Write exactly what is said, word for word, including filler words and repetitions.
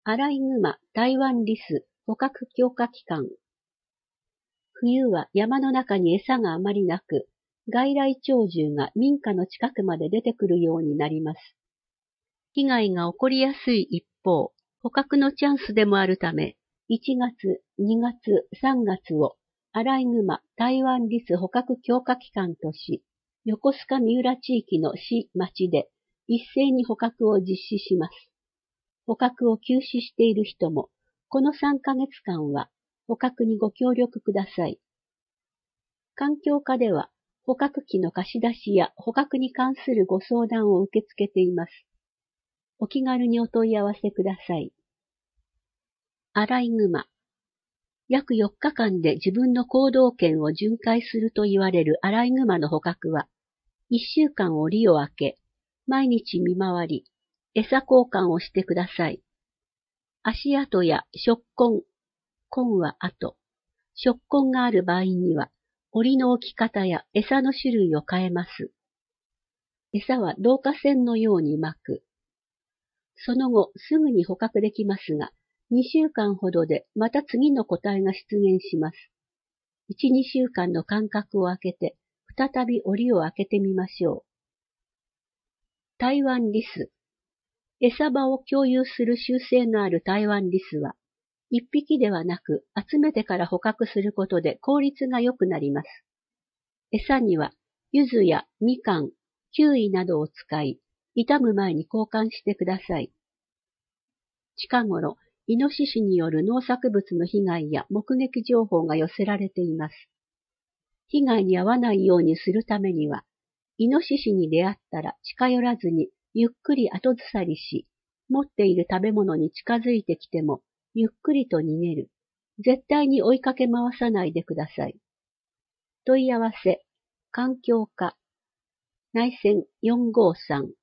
アライグマ台湾リス捕獲強化期間。冬は山の中に餌があまりなく、外来鳥獣が民家の近くまで出てくるようになります。被害が起こりやすい一方、捕獲のチャンスでもあるため、いちがつ、にがつ、さんがつをアライグマ台湾リス捕獲強化期間とし、横須賀三浦地域の市・町で一斉に捕獲を実施します。捕獲を休止している人も、このさんかげつかんは捕獲にご協力ください。環境課では、捕獲器の貸し出しや捕獲に関するご相談を受け付けています。お気軽にお問い合わせください。アライグマ。約よっかかんで自分の行動圏を巡回すると言われるアライグマの捕獲は、いっしゅうかん檻を開け、毎日見回り、餌交換をしてください。足跡や触痕、痕は跡、触痕がある場合には、檻の置き方や餌の種類を変えます。餌は導火線のように巻く。その後、すぐに捕獲できますが、にしゅうかんほどでまた次の個体が出現します。いち、にしゅうかんの間隔を空けて、再び檻を開けてみましょう。台湾リス。餌場を共有する習性のある台湾リスは、一匹ではなく集めてから捕獲することで効率が良くなります。餌には、柚子やみかん、キウイなどを使い、傷む前に交換してください。近頃、イノシシによる農作物の被害や目撃情報が寄せられています。被害に遭わないようにするためには、イノシシに出会ったら近寄らずにゆっくり後ずさりし、持っている食べ物に近づいてきてもゆっくりと逃げる。絶対に追いかけ回さないでください。問い合わせ、環境課、内線よんごーさん